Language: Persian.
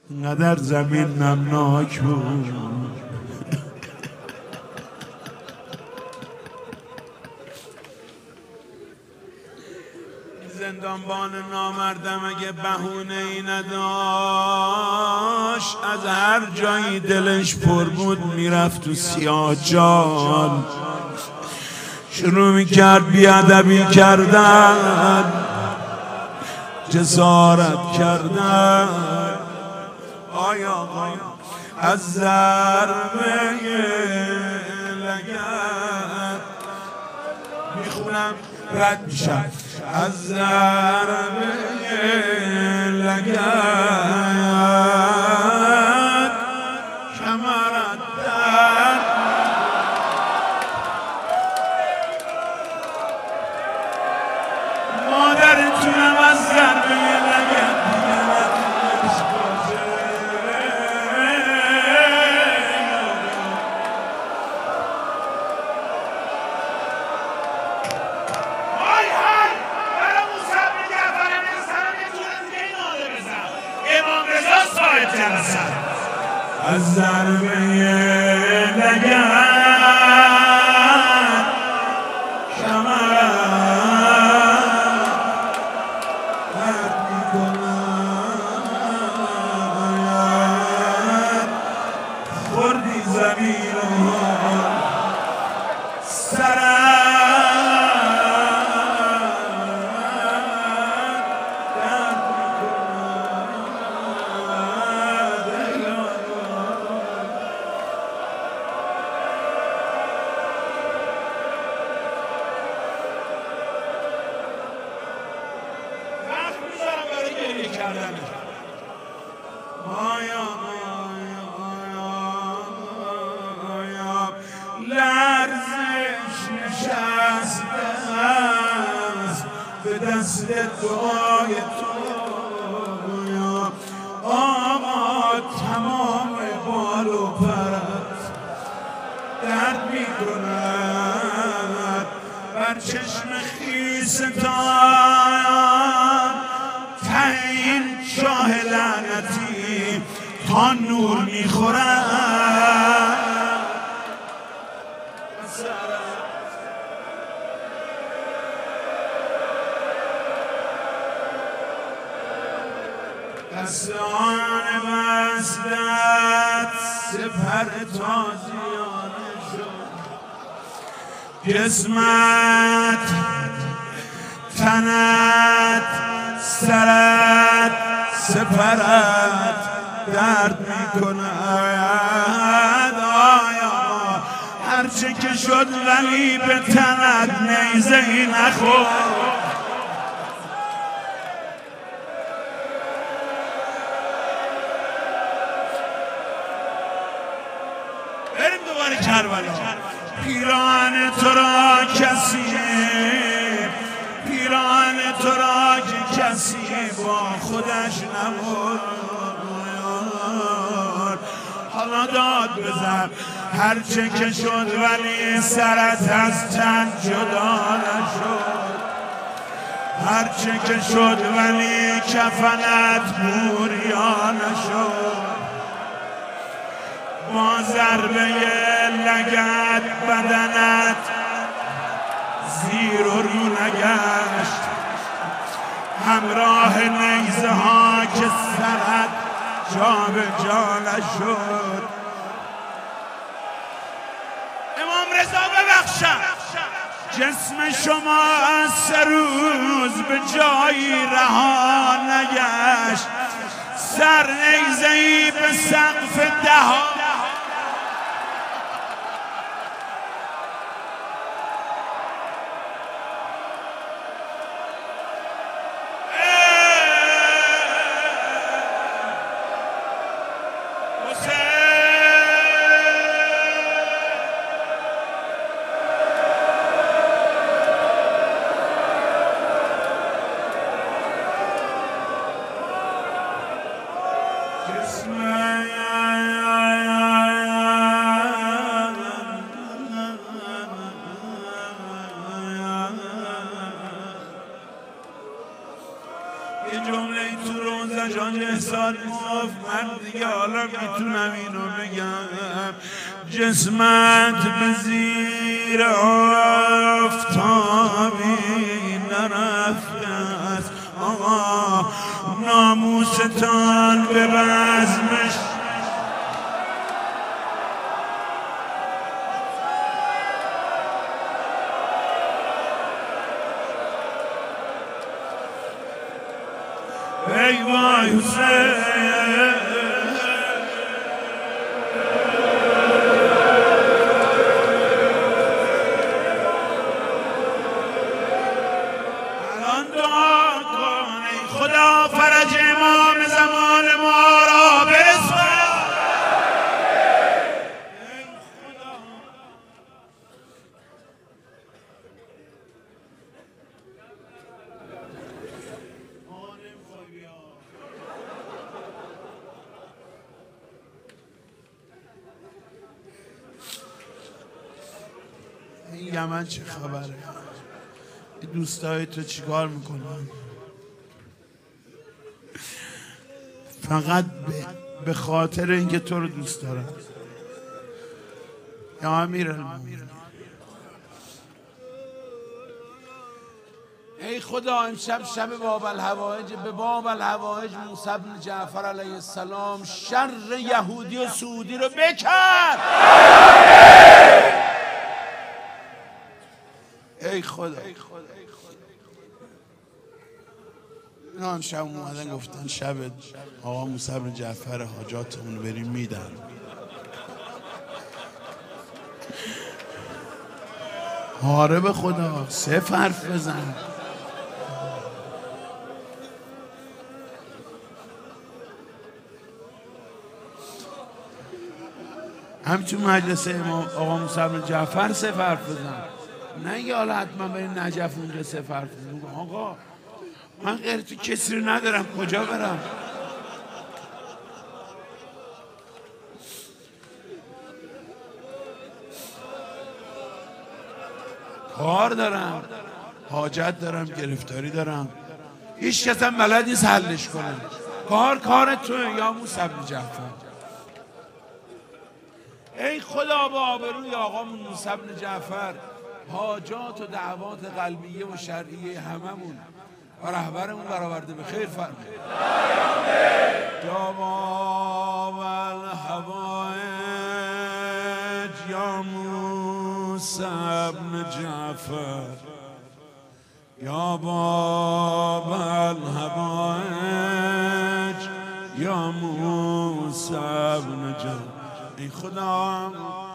اینقدر زمین نمناک بود زندانبان نامردم اگه بهونه ای نداشت از هر جایی دلش پر بود میرفت تو سیاه‌چال شروع میکرد بیادبی کردن جسارت کردن آیا از ضربه لگد میخونم رد میشم از ضربه لگد کمرت در مادرتونم از ضربه لگد از ضربه لگد کمرت رد میکند خوردی زمین لرزش نشسته است به دست دعای تو آقا تمام بال و پرت درد می کند بر چشم خیستان ته این شاه لعنتی تا نور می خورد دستان بستت سپر تازیانه شد جسمت تنت سرت سپرت درد میکند آیا هرچه که شد ولی به تنت نیزه ای نخورد کربلا پیران تو را کسی پیران تو را که کسی با خودش نبود حالا داد بزن هرچه که شد ولی سرت از تن جدا نشد هرچه که شد ولی کفنت بوریا نشد با ضربه لگد بدنت زیر و رو نگشت همراه نیزه ها که سرت جا به جا نشد امام رضا ببخشم جسم شما 3 روز به جایی رها نگشت سر نیزه‌ای به سقف دهان یه جمله تو روزه جان حاج احسان گفت من دیگه حالا میتونم اینو بگم، جسمت به زیر آفتابی نرفته است، آقا ناموستان به بزمش ای وای حسین. الان دعا کن ای خدا فرج امام زمان ما را برسان. این یمن چه خبره؟ این دوستای تو چیکار میکنن؟ فقط به خاطر اینکه تو رو دوست دارن. یا امیرالمومنین ای خدا امشب شب باب الهوایج، به باب الهوایج موسی بن جعفر علیه السلام شر یهودی و سعودی رو بکن. ای خدا. اینا هم شب اومدن گفتن شب آقا موسی بن جعفر حاجاتمون رو بریم میدن. آره به خدا 3 حرف بزن. هم تو مجلس امام آقا موسی بن جعفر 3 حرف بزن. نه یه حالا حتما بریم نجف اونجا 3 حرف بزن. آقا من غیر تو کسی رو ندارم، کجا برم؟ کار دارم، حاجت دارم، گرفتاری دارم، هیچ کس هم بلد نیست حلش کنه. کار توه یا موسی بن جعفر. ای خدا با آبروی آقا موسی بن جعفر حاجات و دعوات قلبیه و شرعیه هممون و رهبرمون برآورده به خیر فرمایید. یا باب الهوایج یا موسی بن جعفر، یا باب الهوایج یا موسی بن جعفر. ای خدا